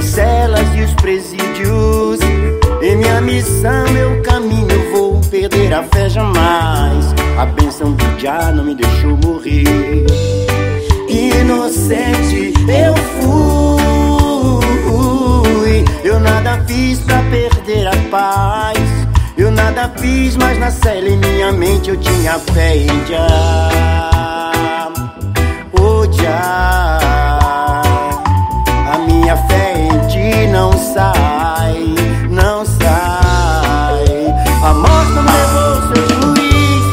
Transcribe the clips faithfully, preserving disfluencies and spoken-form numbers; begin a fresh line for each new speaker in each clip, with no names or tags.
as celas e os presídios. Em minha missão, meu caminho vou perder a fé jamais. A bênção do Jah não me deixou morrer. Inocente eu fui, eu nada fiz pra perder a paz. Eu nada fiz, mas na cela em minha mente eu tinha fé em Jah. Oh Jah, a minha fé em ti não sai, não sai. A morte não me levou, seu juiz,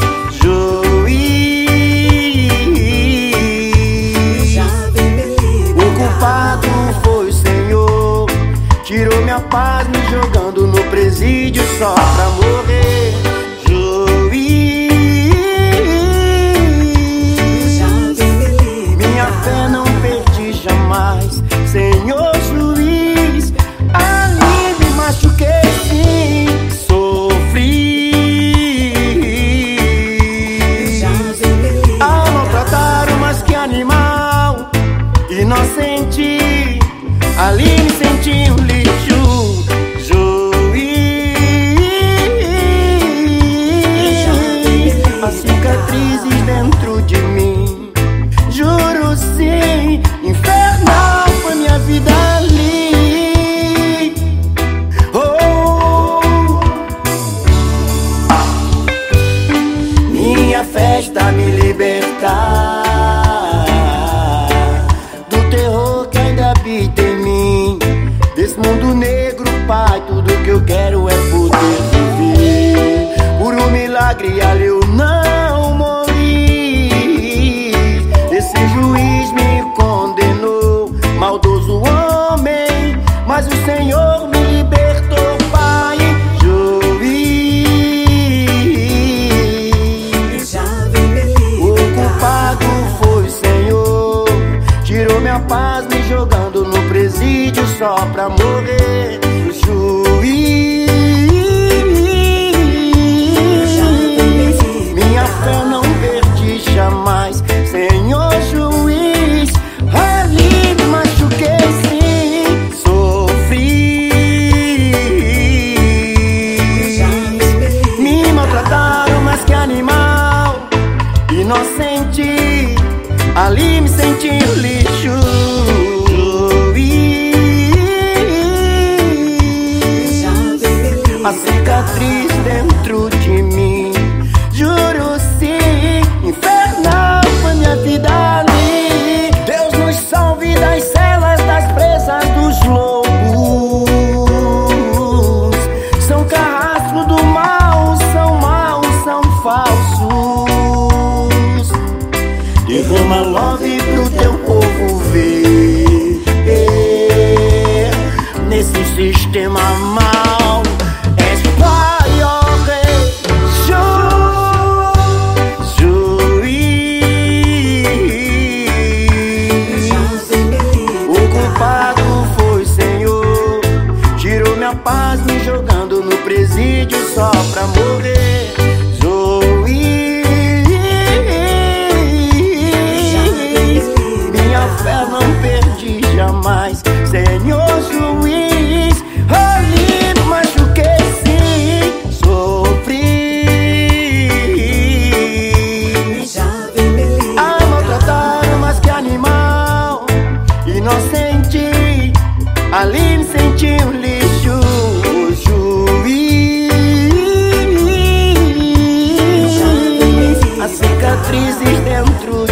juiz. O culpado foi o Senhor, tirou minha paz me jogando no presídio só pra morrer. Juiz, minha fé não perdi jamais. Senhor juiz, ali me machuquei sim, sofri. Ao maltratar mais que animal inocente, ali me senti um lixo. As cicatrizes dentro de mim, juro sim, infernal foi minha vida ali. Oh, minha festa me libertar do terror que ainda habita em mim. Desse mundo negro, Pai, tudo que eu quero é poder viver. Por um milagre ali eu não morri. Esse juiz me condenou, maldoso homem, mas o Senhor me libertou, Pai. Juiz, o culpado foi o Senhor, tirou minha paz me jogando no presídio só pra morrer. Juiz, minha fé não perdi jamais. Senhor juiz, ali me machuquei sim, sofri. Me maltrataram mais que animal inocente, ali me senti um lixo. A cicatriz dentro de mim, juro sim, infernal foi minha vida ali. Deus nos salve das celas, das presas dos lobos. São carrascos do mal, são maus, são falsos. Derrama love pro teu povo ver, nesse sistema mal. Paz me jogando no presídio só pra morrer. Juiz, minha fé não perdi jamais. Senhor juiz, ali me machuquei sim, sofri. A maltratar mais que animal inocente, ali me senti um lixo. Cicatrizes dentro